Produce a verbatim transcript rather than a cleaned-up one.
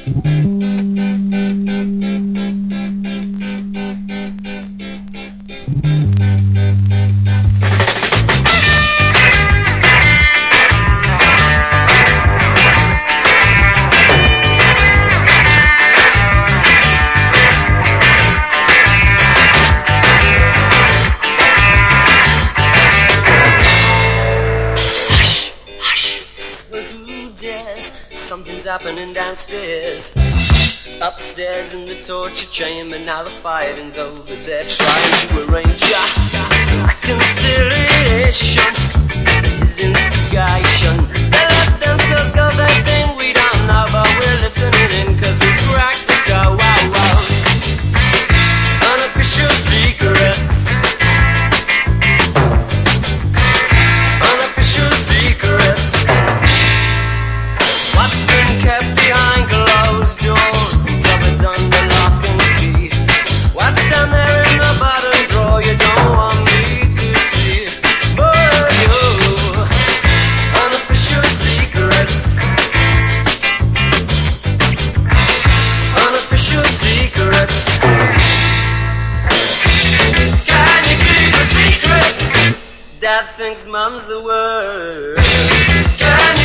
Something's happening downstairs. Upstairs in the torture chamber, now the fighting's over there, trying to arrange a reconciliation. His instigation, they let themselves go, they think we don't know, but we're listening in, cause we cracked the code. Wow, wow. Unofficial secrets. Unofficial secrets. What's been kept behind closed doors and cupboards under lock and key? What's down there in the bottom drawer you don't want me to see? Oh, you. Unofficial secrets. Unofficial secrets. Can you keep a secret? Dad thinks Mum's the word. Can